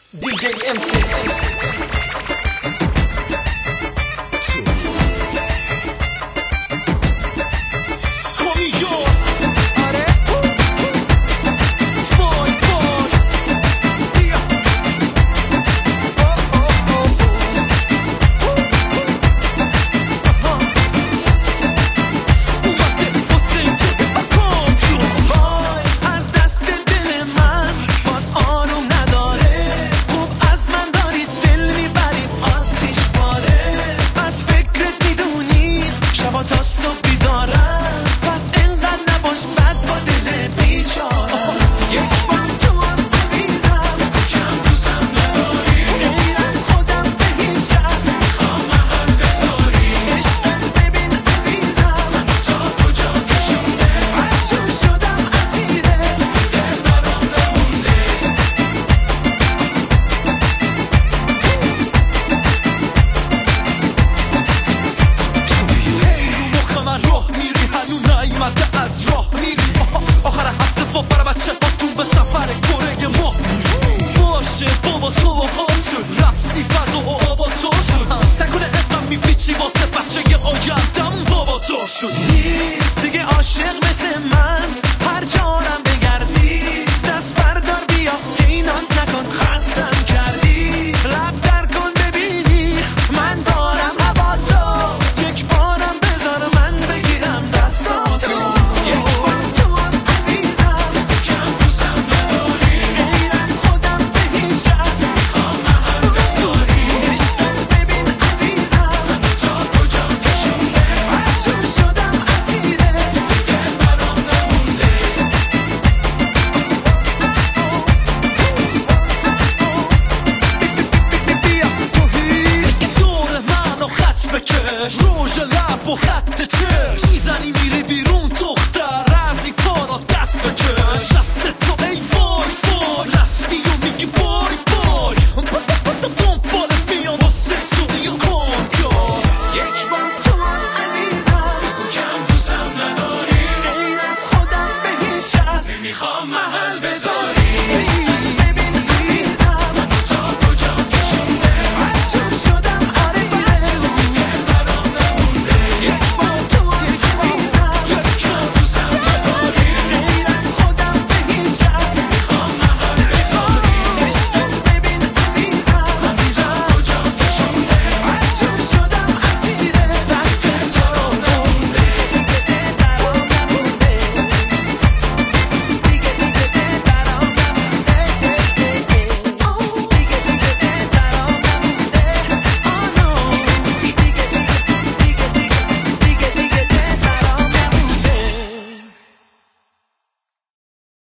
DJ M6 نیست دیگه عاشق مثل من هر جارم بگردی دست بردار بیا این ناز نکن خستم کردی لب در کن ببینی من دارم هوا تو یک بارم بذار من بگیرم دستاتو یک بار تو هم عزیزم کم دوستم نداری غیر از خودم به هیچ کس میخوام هر بذاری عشقت ببین عزیزم تا کجا کشونده هر جور شدم روژ لب و خط